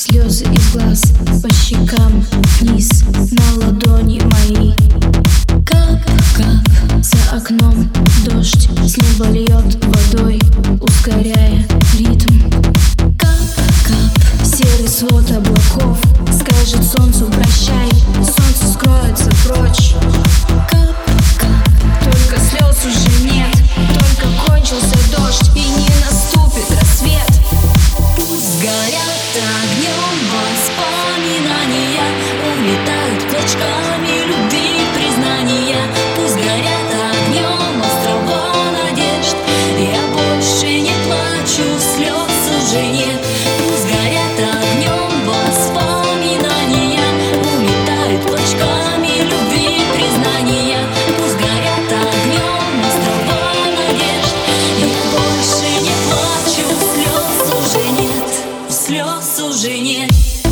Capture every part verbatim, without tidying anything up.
Слезы из глаз по щекам вниз на ладони мои. Кап, кап, за окном дождь с неба льет водой, ускоряя ритм. Кап, кап, серый свод облаков скажет солнцу прощай, солнце скроется прочь. Кап, кап, только слез уже нет, только кончился дождь и не наступит рассвет. Пусть горят огнем воспоминания, улетают клочками любви признания. Пусть горят огнем острова надежд, я больше не плачу, слез уже нет. Пусть горят огнем воспоминания, улетают клочками любви признания. Пусть горят огнем острова надежд, я больше не плачу, слез уже нет, слез уже нет.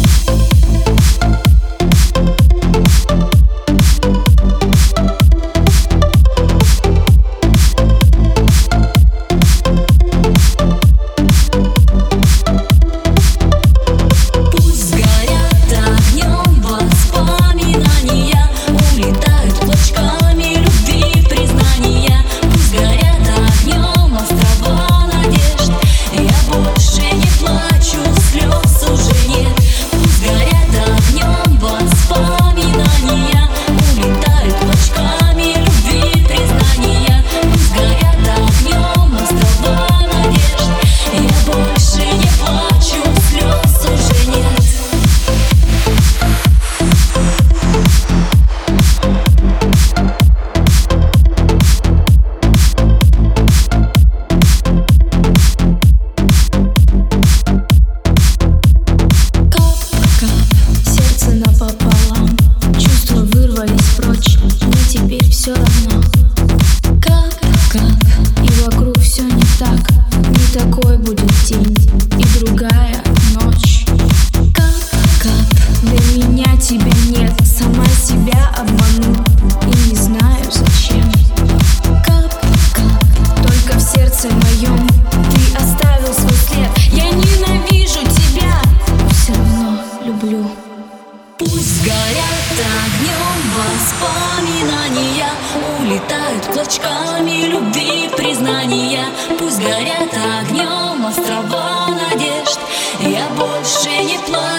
Все равно. Кап, кап, и вокруг все не так. Не такой будет день и другая ночь. Кап, кап, для меня тебя нет, сама себя обману и не знаю зачем. Кап, кап, только в сердце моем ты оставил свой след. Я ненавижу тебя, но все равно люблю. Пусть горят огнем воспоминания, улетают клочками любви признания. Пусть горят огнем острова надежд, я больше не плачу.